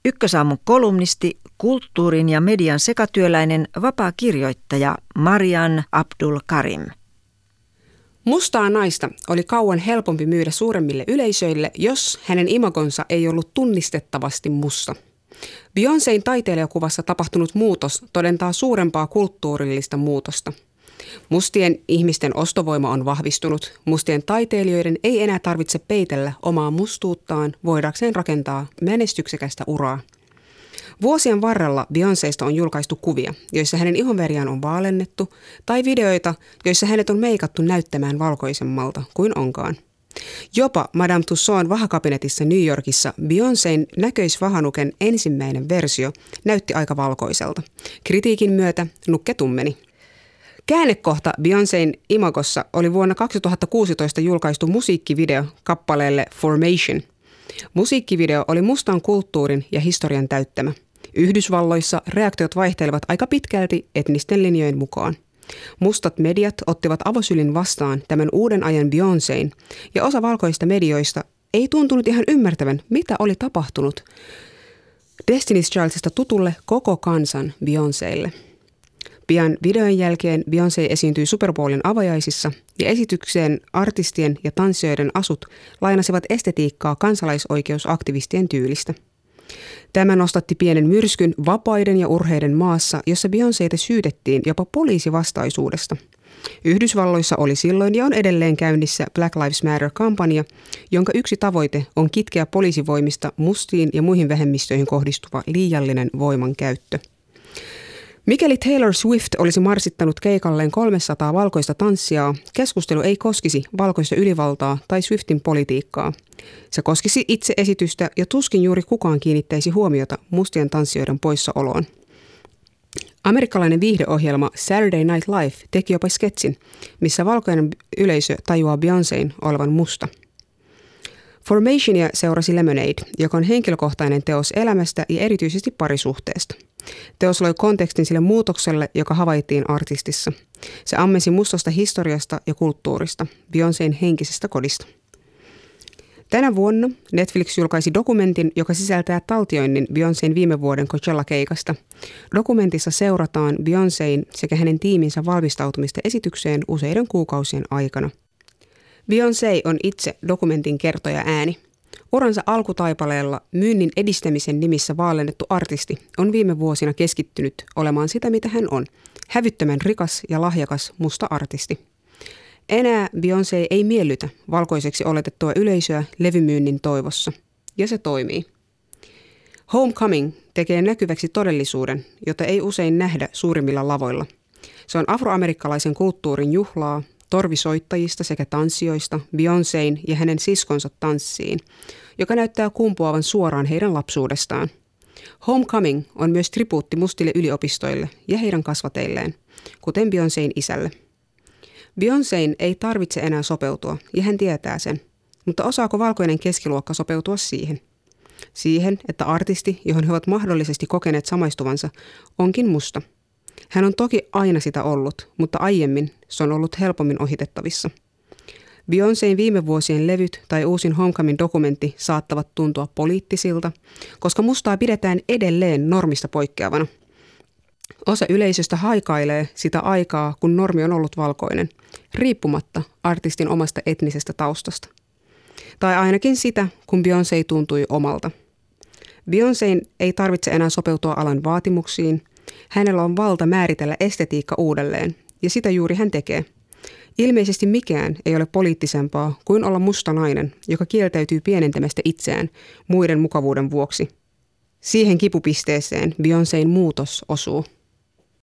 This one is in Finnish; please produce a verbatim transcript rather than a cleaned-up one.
Ykkösaamun kolumnisti, kulttuurin ja median sekatyöläinen vapaa kirjoittaja Marian Abdul Karim. Mustaa naista oli kauan helpompi myydä suuremmille yleisöille, jos hänen imagonsa ei ollut tunnistettavasti musta. Beyoncén taiteilijakuvassa tapahtunut muutos todentaa suurempaa kulttuurillista muutosta. Mustien ihmisten ostovoima on vahvistunut. Mustien taiteilijoiden ei enää tarvitse peitellä omaa mustuuttaan voidakseen rakentaa menestyksekästä uraa. Vuosien varrella Beyoncésta on julkaistu kuvia, joissa hänen ihonväriään on vaalennettu, tai videoita, joissa hänet on meikattu näyttämään valkoisemmalta kuin onkaan. Jopa Madame Tussauds vahakabinetissa New Yorkissa Beyoncén näköisvahanuken ensimmäinen versio näytti aika valkoiselta. Kritiikin myötä nukke tummeni. Käännekohta Beyoncén imagossa oli vuonna kaksituhattakuusitoista julkaistu musiikkivideo kappaleelle Formation. Musiikkivideo oli mustan kulttuurin ja historian täyttämä. Yhdysvalloissa reaktiot vaihtelevat aika pitkälti etnisten linjojen mukaan. Mustat mediat ottivat avosylin vastaan tämän uuden ajan Beyoncén, ja osa valkoista medioista ei tuntunut ihan ymmärtävän, mitä oli tapahtunut Destiny's Childsista tutulle koko kansan Beyoncélle. Pian videon jälkeen Beyoncé esiintyi Super Bowlin avajaisissa ja esitykseen artistien ja tanssijoiden asut lainasivat estetiikkaa kansalaisoikeusaktivistien tyylistä. Tämä nostatti pienen myrskyn vapaiden ja urheiden maassa, jossa Beyoncétä syytettiin jopa poliisivastaisuudesta. Yhdysvalloissa oli silloin ja on edelleen käynnissä Black Lives Matter-kampanja, jonka yksi tavoite on kitkeä poliisivoimista mustiin ja muihin vähemmistöihin kohdistuva liiallinen voimankäyttö. Mikäli Taylor Swift olisi marssittanut keikalleen kolmesataa valkoista tanssijaa, keskustelu ei koskisi valkoista ylivaltaa tai Swiftin politiikkaa. Se koskisi itse esitystä ja tuskin juuri kukaan kiinnittäisi huomiota mustien tanssijoiden poissaoloon. Amerikkalainen viihdeohjelma Saturday Night Live teki jopa sketsin, missä valkoinen yleisö tajuaa Beyoncén olevan musta. Formationia seurasi Lemonade, joka on henkilökohtainen teos elämästä ja erityisesti parisuhteesta. Teos loi kontekstin sille muutokselle, joka havaittiin artistissa. Se ammensi mustasta historiasta ja kulttuurista, Beyoncén henkisestä kodista. Tänä vuonna Netflix julkaisi dokumentin, joka sisältää taltioinnin Beyoncén viime vuoden Coachella-keikasta. Dokumentissa seurataan Beyoncén sekä hänen tiiminsä valmistautumista esitykseen useiden kuukausien aikana. Beyoncé on itse dokumentin kertoja ääni. Uransa alkutaipaleella myynnin edistämisen nimissä vaalennettu artisti on viime vuosina keskittynyt olemaan sitä, mitä hän on. Hävyttömän rikas ja lahjakas musta artisti. Enää Beyoncé ei miellytä valkoiseksi oletettua yleisöä levymyynnin toivossa. Ja se toimii. Homecoming tekee näkyväksi todellisuuden, jota ei usein nähdä suurimmilla lavoilla. Se on afroamerikkalaisen kulttuurin juhlaa, torvisoittajista sekä tanssijoista, Beyoncén ja hänen siskonsa tanssiin, joka näyttää kumpuavan suoraan heidän lapsuudestaan. Homecoming on myös tribuutti mustille yliopistoille ja heidän kasvateilleen, kuten Beyoncén isälle. Beyoncén ei tarvitse enää sopeutua, ja hän tietää sen, mutta osaako valkoinen keskiluokka sopeutua siihen? Siihen, että artisti, johon he ovat mahdollisesti kokeneet samaistuvansa, onkin musta. Hän on toki aina sitä ollut, mutta aiemmin se on ollut helpommin ohitettavissa. Beyoncén viime vuosien levyt tai uusin Homecoming dokumentti saattavat tuntua poliittisilta, koska mustaa pidetään edelleen normista poikkeavana. Osa yleisöstä haikailee sitä aikaa, kun normi on ollut valkoinen, riippumatta artistin omasta etnisestä taustasta. Tai ainakin sitä, kun Beyoncé tuntui omalta. Beyoncén ei tarvitse enää sopeutua alan vaatimuksiin. Hänellä on valta määritellä estetiikka uudelleen, ja sitä juuri hän tekee. Ilmeisesti mikään ei ole poliittisempaa kuin olla musta nainen, joka kieltäytyy pienentämästä itseään muiden mukavuuden vuoksi. Siihen kipupisteeseen Beyoncén muutos osuu.